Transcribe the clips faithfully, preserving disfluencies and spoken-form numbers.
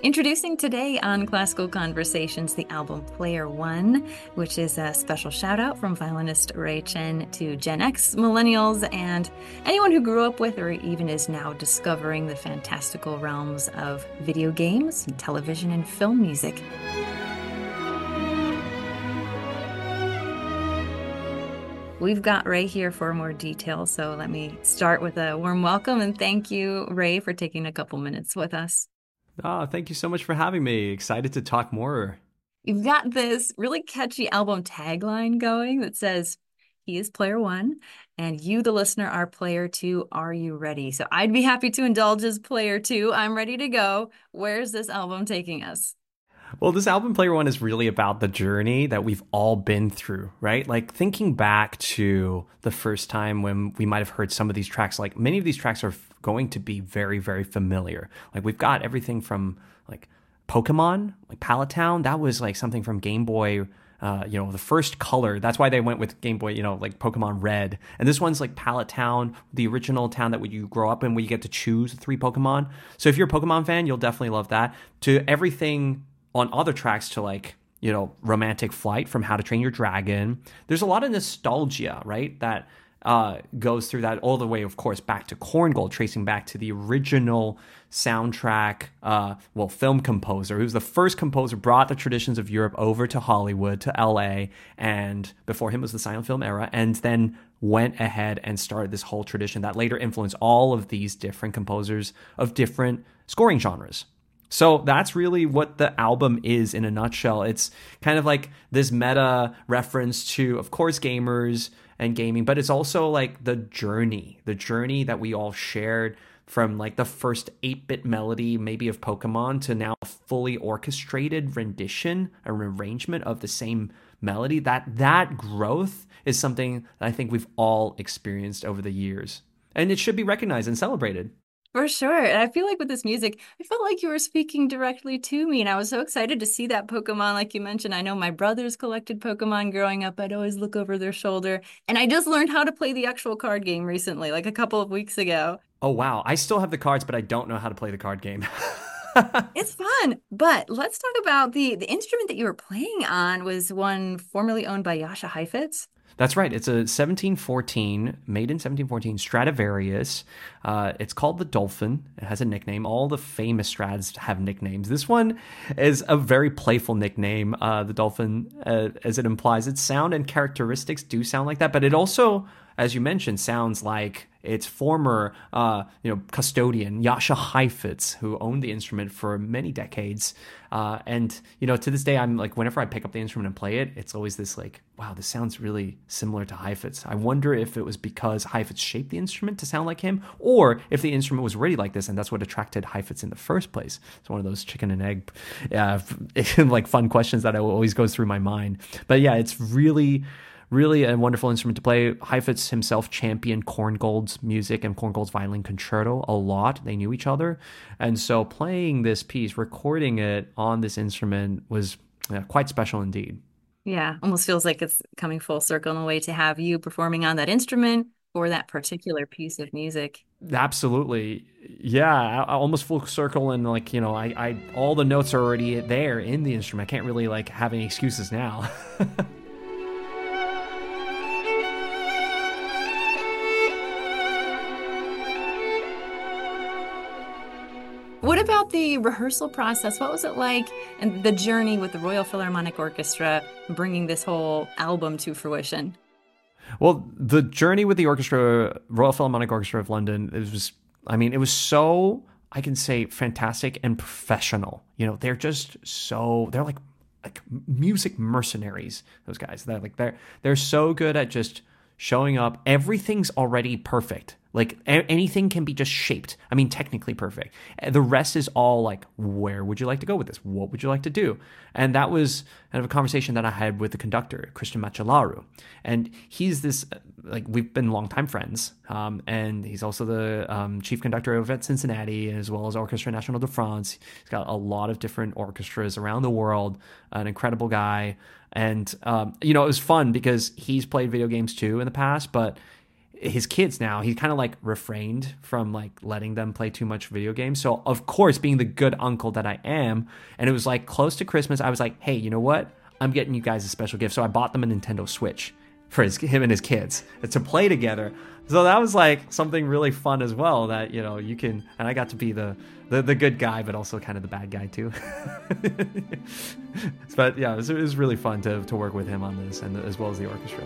Introducing today on Classical Conversations, the album Player One, which is a special shout out from violinist Ray Chen to Gen X, millennials, and anyone who grew up with or even is now discovering the fantastical realms of video games, and television, and film music. We've got Ray here for more details, so let me start with a warm welcome and thank you, Ray, for taking a couple minutes with us. Oh, thank you so much for having me. Excited to talk more. You've got this really catchy album tagline going that says, "He is player one, and you, the listener, are player two. Are you ready?" So I'd be happy to indulge as player two. I'm ready to go. Where's this album taking us? Well, this album Player One is really about the journey that we've all been through, right? Like thinking back to the first time when we might have heard some of these tracks, like many of these tracks are f- going to be very, very familiar. Like we've got everything from like Pokemon, like Pallet Town. That was like something from Game Boy. Uh, you know, the first color. That's why they went with Game Boy, you know, like Pokemon Red. And this one's like Pallet Town, the original town that you grow up in where you get to choose three Pokemon. So if you're a Pokemon fan, you'll definitely love that. To everything on other tracks to like, you know, Romantic Flight from How to Train Your Dragon. There's a lot of nostalgia, right? That uh, goes through that all the way, of course, back to Korn Gold, tracing back to the original soundtrack, uh, well, film composer, who's the first composer, brought the traditions of Europe over to Hollywood, to L A, and before him was the silent film era, and then went ahead and started this whole tradition that later influenced all of these different composers of different scoring genres. So that's really what the album is in a nutshell. It's kind of like this meta reference to, of course, gamers and gaming, but it's also like the journey, the journey that we all shared from like the first eight-bit melody, maybe of Pokemon, to now a fully orchestrated rendition, a arrangement of the same melody. That that growth is something that I think we've all experienced over the years. And it should be recognized and celebrated. For sure. And I feel like with this music, I felt like you were speaking directly to me. And I was so excited to see that Pokemon, like you mentioned. I know my brothers collected Pokemon growing up. I'd always look over their shoulder. And I just learned how to play the actual card game recently, like a couple of weeks ago. Oh, wow. I still have the cards, but I don't know how to play the card game. It's fun. But let's talk about the the instrument that you were playing on was one formerly owned by Jascha Heifetz. That's right. It's a seventeen fourteen, made in seventeen fourteen Stradivarius. Uh, it's called the Dolphin. It has a nickname. All the famous Strads have nicknames. This one is a very playful nickname, uh, the Dolphin, uh, as it implies. Its sound and characteristics do sound like that, but it also, as you mentioned, sounds like its former, uh, you know, custodian, Jascha Heifetz, who owned the instrument for many decades. Uh, and, you know, to this day, I'm like, whenever I pick up the instrument and play it, it's always this like, wow, this sounds really similar to Heifetz. I wonder if it was because Heifetz shaped the instrument to sound like him, or if the instrument was already like this and that's what attracted Heifetz in the first place. It's one of those chicken and egg, uh, like fun questions that always goes through my mind. But yeah, it's really... Really a wonderful instrument to play. Heifetz himself championed Korngold's music and Korngold's violin concerto a lot. They knew each other. And so playing this piece, recording it on this instrument was uh, quite special indeed. Yeah, almost feels like it's coming full circle in a way to have you performing on that instrument for that particular piece of music. Absolutely. Yeah, I, I almost full circle and like, you know, I, I all the notes are already there in the instrument. I can't really like have any excuses now. What about the rehearsal process? What was it like and the journey with the Royal Philharmonic Orchestra bringing this whole album to fruition? Well, the journey with the orchestra, Royal Philharmonic Orchestra of London, it was, I mean, it was so, I can say, fantastic and professional. You know, they're just so, they're like, like music mercenaries, those guys. They're like, they're, they're so good at just showing up. Everything's already perfect. Like a- anything can be just shaped. I mean, technically perfect. The rest is all like, where would you like to go with this? What would you like to do? And that was kind of a conversation that I had with the conductor, Christian Macellaro. And he's this, like, we've been longtime friends. Um, and he's also the um, chief conductor over at Cincinnati, as well as Orchestra National de France. He's got a lot of different orchestras around the world. An incredible guy. And, um, you know, it was fun because he's played video games too in the past, but his kids now, he kind of like refrained from like letting them play too much video games. So of course, being the good uncle that I am, and it was like close to Christmas, I was like, hey, you know what? I'm getting you guys a special gift. So I bought them a Nintendo Switch for his, him and his kids to play together. So that was like something really fun as well, that, you know, you can, and I got to be the, the, the good guy, but also kind of the bad guy too. But yeah, it was, it was really fun to, to work with him on this, and as well as the orchestra.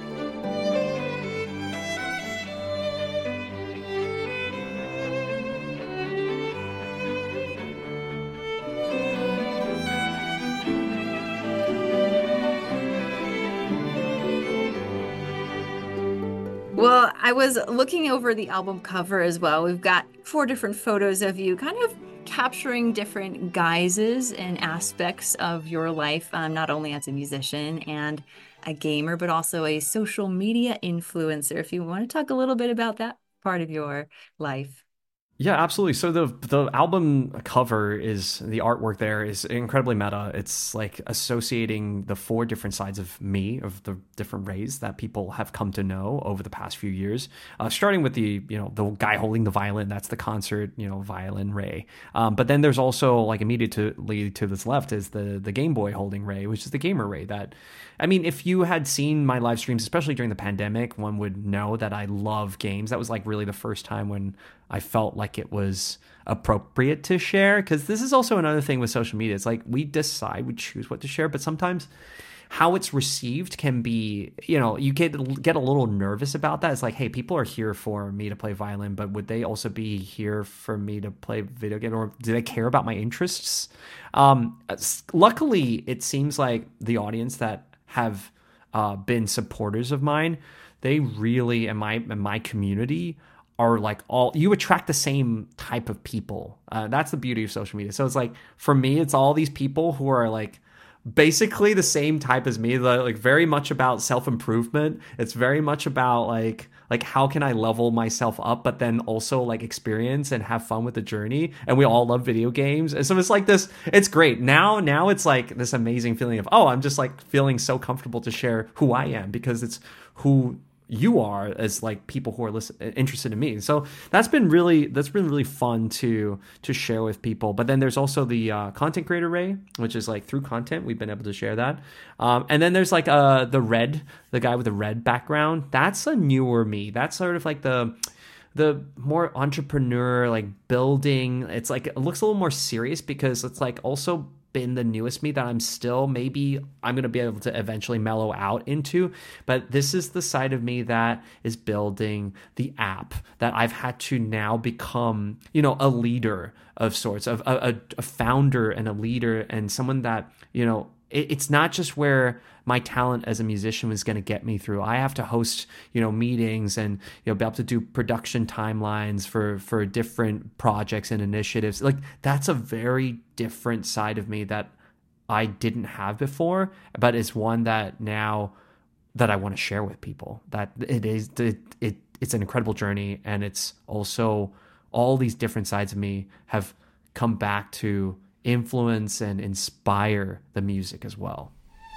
Well, I was looking over the album cover as well. We've got four different photos of you, kind of capturing different guises and aspects of your life, um, not only as a musician and a gamer, but also a social media influencer. If you want to talk a little bit about that part of your life. Yeah, absolutely. So the the album cover is, the artwork there is incredibly meta. It's like associating the four different sides of me, of the different Rays that people have come to know over the past few years. Uh, starting with the, you know, the guy holding the violin, that's the concert, you know, violin Ray. Um, but then there's also like immediately to this left is the the Game Boy holding Ray, which is the gamer Ray. That, I mean, if you had seen my live streams, especially during the pandemic, one would know that I love games. That was like really the first time when I felt like it was appropriate to share, because this is also another thing with social media. It's like we decide, we choose what to share, but sometimes how it's received can be, you know, you get get a little nervous about that. It's like, hey, people are here for me to play violin, but would they also be here for me to play video game, or do they care about my interests? Um, luckily, it seems like the audience that have uh, been supporters of mine, they really, and my and my community, are like all, you attract the same type of people. Uh, that's the beauty of social media. So it's like, for me, it's all these people who are like basically the same type as me, like very much about self-improvement. It's very much about like, like how can I level myself up, but then also like experience and have fun with the journey. And we all love video games. And so it's like this, it's great. Now, now it's like this amazing feeling of, oh, I'm just like feeling so comfortable to share who I am, because it's who you are as like people who are listen, interested in me. So that's been really that's been really fun to to share with people. But then there's also the uh, content creator Ray, which is like through content we've been able to share that. Um, and then there's like uh the red, the guy with the red background. That's a newer me. That's sort of like the the more entrepreneur, like building. It's like it looks a little more serious, because it's like also been the newest me that I'm still, maybe I'm going to be able to eventually mellow out into. But this is the side of me that is building the app, that I've had to now become, you know, a leader of sorts, of a, a, a founder and a leader, and someone that, you know, it, it's not just where my talent as a musician was going to get me through. I have to host, you know, meetings and, you know, be able to do production timelines for, for different projects and initiatives. Like, that's a very different side of me that I didn't have before, but it's one that now that I want to share with people. That it is, it, it it's an incredible journey. And it's also all these different sides of me have come back to influence and inspire the music as well.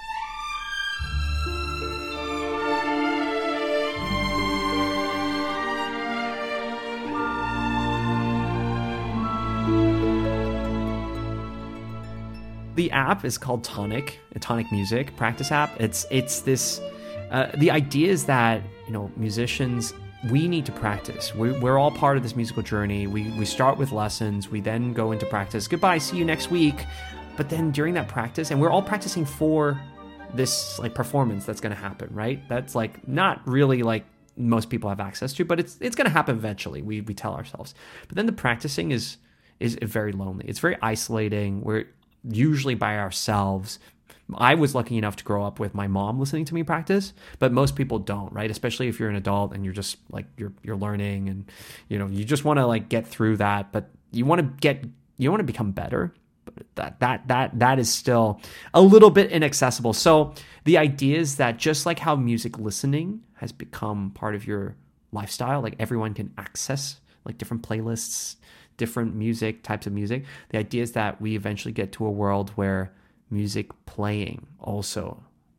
The app is called Tonic, a Tonic Music practice app. It's it's this. Uh, the idea is that, you know, musicians, we need to practice. We, we're all part of this musical journey. We we start with lessons. We then go into practice. Goodbye, see you next week. But then during that practice, and we're all practicing for this like performance that's going to happen, right? That's like not really like most people have access to, but it's it's going to happen eventually. We we tell ourselves. But then the practicing is is very lonely. It's very isolating. We're usually by ourselves. I was lucky enough to grow up with my mom listening to me practice, but most people don't, right? Especially if you're an adult and you're just like you're you're learning, and you know, you just want to like get through that, but you want to get you want to become better. But that that that that is still a little bit inaccessible. So the idea is that just like how music listening has become part of your lifestyle, like everyone can access like different playlists, different music, types of music. The idea is that we eventually get to a world where music playing also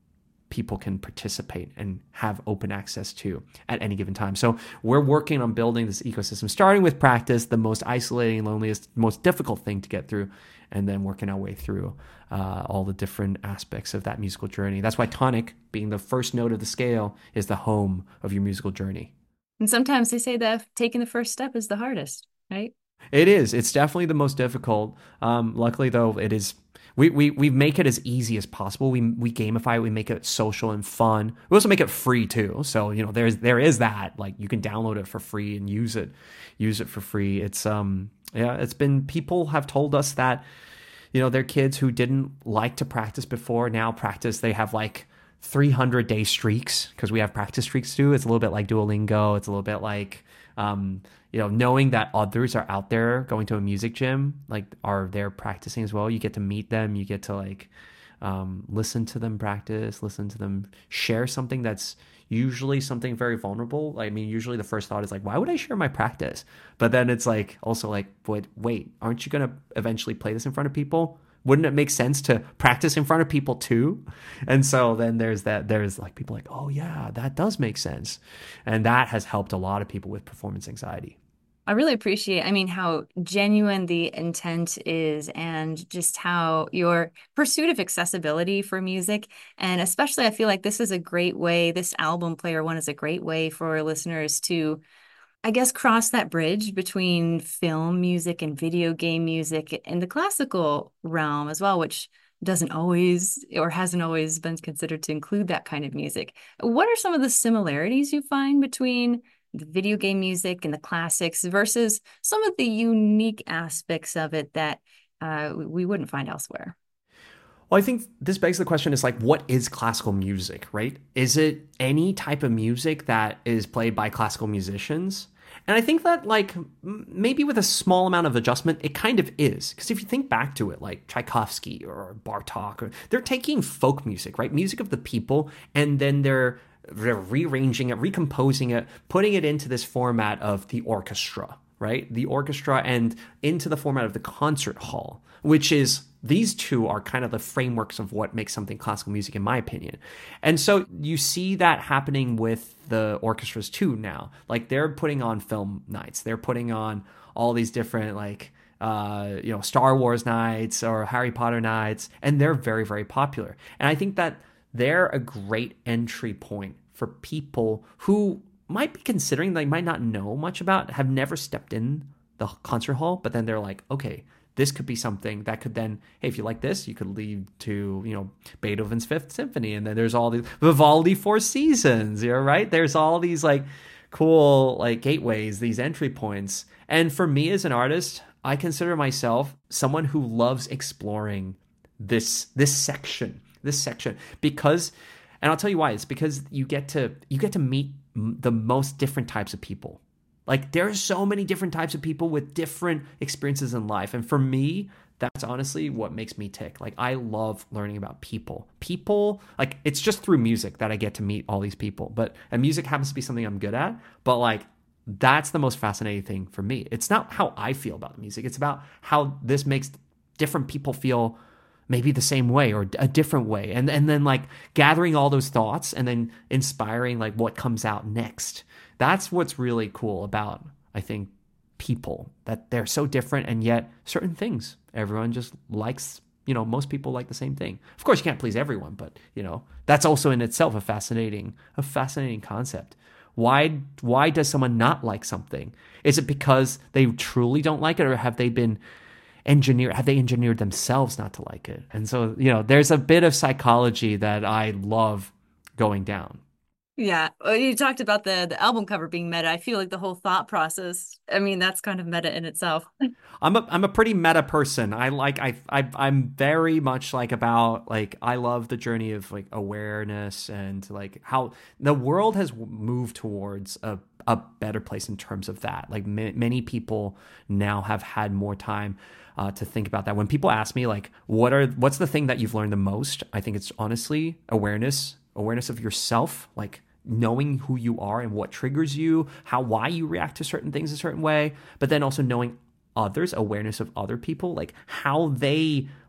people can participate and have open access to at any given time. So we're working on building this ecosystem, starting with practice, the most isolating, loneliest, most difficult thing to get through, and then working our way through uh, all the different aspects of that musical journey. That's why tonic, being the first note of the scale, is the home of your musical journey. And sometimes they say that taking the first step is the hardest, right? It is. It's definitely the most difficult. Um, luckily, though, it is. We, we we make it as easy as possible. We we gamify it. We make it social and fun. We also make it free too. So you know, there's there is that. Like you can download it for free and use it, use it for free. It's um yeah. It's been people have told us that, you know, their kids who didn't like to practice before now practice. They have like three hundred day streaks because we have practice streaks too. It's a little bit like Duolingo. It's a little bit like, um, you know, knowing that others are out there going to a music gym, like are there practicing as well. You get to meet them. You get to like um, listen to them practice, listen to them share something that's usually something very vulnerable. I mean, usually the first thought is like, why would I share my practice? But then it's like also like, wait, wait, aren't you going to eventually play this in front of people? Wouldn't it make sense to practice in front of people too? And so then there's that, there's like people like, oh yeah, that does make sense. And that has helped a lot of people with performance anxiety. I really appreciate, I mean, how genuine the intent is and just how your pursuit of accessibility for music. And especially, I feel like this is a great way, this album Player One is a great way for listeners to, I guess, cross that bridge between film music and video game music in the classical realm as well, which doesn't always or hasn't always been considered to include that kind of music. What are some of the similarities you find between the video game music and the classics versus some of the unique aspects of it that uh, we wouldn't find elsewhere? Well, I think this begs the question is like, what is classical music, right? Is it any type of music that is played by classical musicians? And I think that like maybe with a small amount of adjustment, it kind of is. Because if you think back to it, like Tchaikovsky or Bartok, or, they're taking folk music, right? Music of the people, and then they're they're rearranging it, recomposing it, putting it into this format of the orchestra, right? The orchestra and into the format of the concert hall, which is, these two are kind of the frameworks of what makes something classical music, in my opinion. And so you see that happening with the orchestras too now. Like they're putting on film nights. They're putting on all these different like, uh, you know, Star Wars nights or Harry Potter nights, and they're very, very popular. And I think that they're a great entry point for people who might be considering, they might not know much about, have never stepped in the concert hall, but then they're like, okay, this could be something that could then, hey, if you like this, you could lead to, you know, Beethoven's Fifth Symphony. And then there's all these Vivaldi Four Seasons, you know, right? There's all these like cool like gateways, these entry points. And for me as an artist, I consider myself someone who loves exploring this this section, this section because, and I'll tell you why. It's because you get to you get to meet the most different types of people. Like there are so many different types of people with different experiences in life. And for me, that's honestly what makes me tick. Like I love learning about people. People, like it's just through music that I get to meet all these people. But and music happens to be something I'm good at. But like that's the most fascinating thing for me. It's not how I feel about the music. It's about how this makes different people feel maybe the same way or a different way. And and then like gathering all those thoughts and then inspiring like what comes out next. That's what's really cool about, I think, people, that they're so different and yet certain things everyone just likes, you know, most people like the same thing. Of course, you can't please everyone, but, you know, that's also in itself a fascinating, a fascinating concept. Why, why does someone not like something? Is it because they truly don't like it, or have they been engineered, have they engineered themselves not to like it? And so, you know, there's a bit of psychology that I love going down. Yeah, well, you talked about the the album cover being meta. I feel like the whole thought process, I mean, that's kind of meta in itself. I'm a I'm a pretty meta person. I like I I I'm very much like about like I love the journey of like awareness and like how the world has moved towards a a better place in terms of that. Like m- many people now have had more time uh, to think about that. When people ask me like, what are what's the thing that you've learned the most? I think it's honestly awareness, awareness of yourself, like knowing who you are and what triggers you, how, why you react to certain things a certain way, but then also knowing others, awareness of other people, like how they, like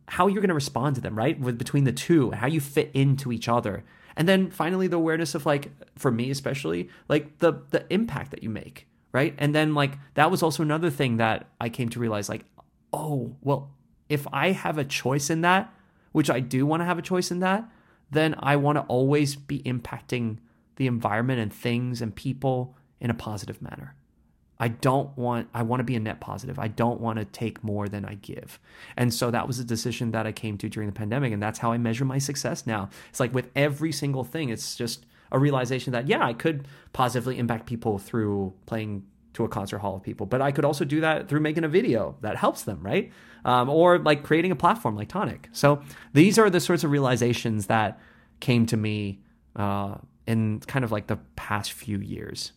how you're going to respond to them, right? With between the two, how you fit into each other. And then finally, the awareness of like, for me especially, like the the impact that you make, right? And then like, that was also another thing that I came to realize, like, oh, well, if I have a choice in that, which I do want to have a choice in that, then I want to always be impacting the environment and things and people in a positive manner. I don't want, I want to be a net positive. I don't want to take more than I give. And so that was a decision that I came to during the pandemic. And that's how I measure my success now. It's like with every single thing, it's just a realization that, yeah, I could positively impact people through playing to a concert hall of people, but I could also do that through making a video that helps them, right? Um, or like creating a platform like Tonic. So these are the sorts of realizations that came to me uh, in kind of like the past few years.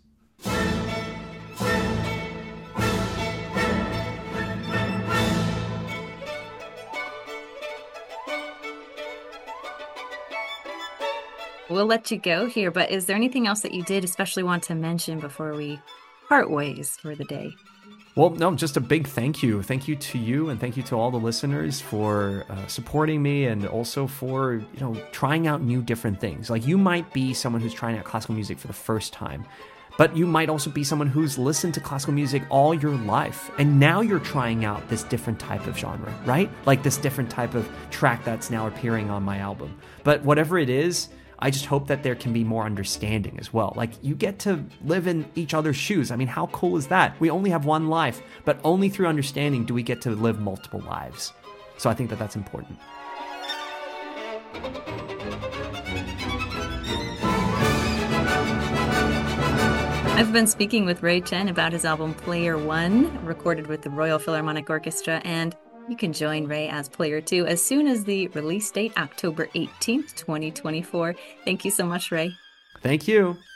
We'll let you go here, but is there anything else that you did especially want to mention before we part ways for the day? Well, no, just a big thank you. Thank you to you, and thank you to all the listeners for uh, supporting me, and also for, you know, trying out new different things. Like, you might be someone who's trying out classical music for the first time, but you might also be someone who's listened to classical music all your life, and now you're trying out this different type of genre, right? Like this different type of track that's now appearing on my album. But whatever it is, I just hope that there can be more understanding as well. Like, you get to live in each other's shoes. I mean, how cool is that? We only have one life, but only through understanding do we get to live multiple lives. So I think that that's important. I've been speaking with Ray Chen about his album Player One, recorded with the Royal Philharmonic Orchestra, and you can join Ray as Player Two as soon as the release date, October eighteenth, twenty twenty-four. Thank you so much, Ray. Thank you.